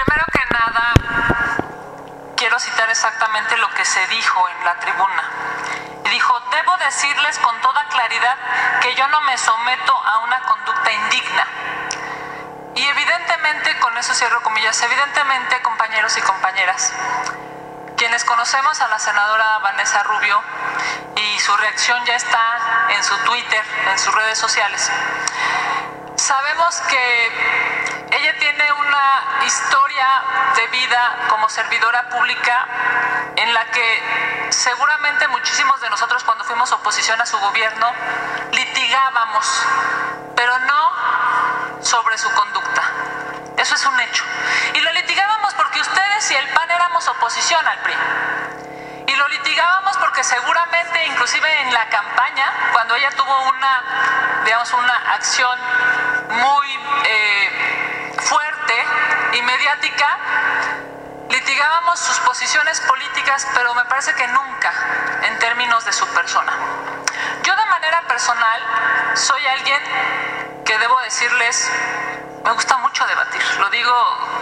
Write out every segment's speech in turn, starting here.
Primero que nada, quiero citar exactamente lo que se dijo en la tribuna. Dijo: debo decirles con toda claridad que yo no me someto a una conducta indigna. Y evidentemente, con eso cierro comillas, evidentemente, compañeros y compañeras, quienes conocemos a la senadora Vanessa Rubio, y su reacción ya está en su Twitter, en sus redes sociales, sabemos que ella tiene una historia de vida como servidora pública en la que seguramente muchísimos de nosotros, cuando fuimos oposición a su gobierno, litigábamos, pero no sobre su conducta. Eso es un hecho. Y lo litigábamos porque ustedes y el PAN éramos oposición al PRI. Y lo litigábamos porque seguramente, inclusive en la campaña, cuando ella tuvo una acción muy fuerte y mediática, litigábamos sus posiciones políticas, pero me parece que nunca en términos de su persona. Yo, de manera personal, soy alguien que, debo decirles, me gusta mucho debatir. Lo digo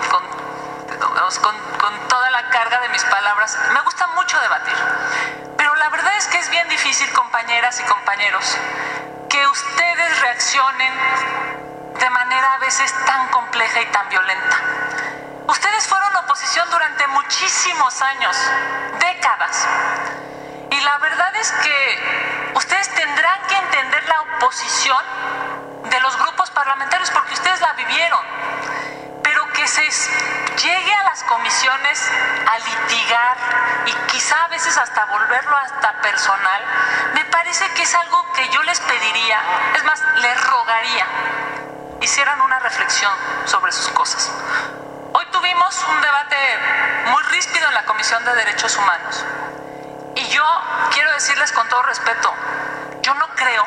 con toda la carga de mis palabras. Me gusta mucho debatir. Pero la verdad es que es bien difícil, compañeras y compañeros, que ustedes reaccionen de manera a veces tan compleja y tan violenta. Ustedes fueron oposición durante muchísimos años, décadas. Y la verdad es que ustedes tendrán que entender la oposición de los grupos parlamentarios porque ustedes la vivieron. Pero que se llegue a las comisiones a litigar y quizá a veces hasta volverlo hasta personal, me parece que es algo que yo les pediría, es más, les rogaría, hicieran una reflexión sobre sus cosas. Hoy tuvimos un debate muy ríspido en la Comisión de Derechos Humanos. Y yo quiero decirles con todo respeto, yo no creo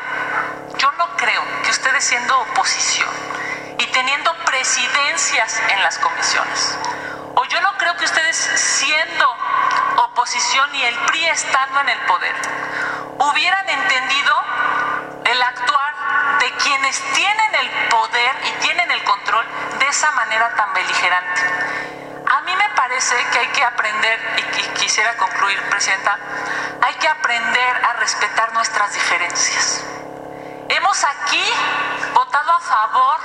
que ustedes, siendo oposición y teniendo presidencias en las comisiones, o yo no creo que ustedes, siendo oposición y el PRI estando en el poder, hubieran entendido el actuar de quienes tienen el poder y tienen el control de esa manera tan beligerante. A mí me parece que hay que aprender, y quisiera concluir, Presidenta, hay que aprender a respetar nuestras diferencias. Hemos aquí votado a favor,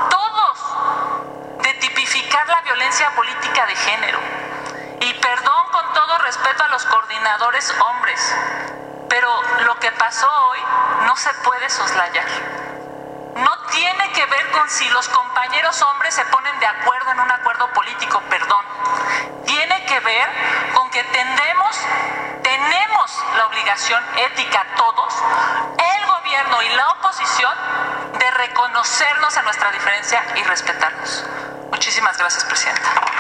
todos, de tipificar la violencia política de género. Y perdón, con todo respeto a los coordinadores hombres, pero lo que pasó hoy no se puede soslayar. No tiene que ver con si los compañeros hombres se ponen de acuerdo en un acuerdo político, perdón. Tiene que ver con que tenemos la obligación ética todos, el gobierno y la oposición, de reconocernos en nuestra diferencia y respetarnos. Muchísimas gracias, Presidenta.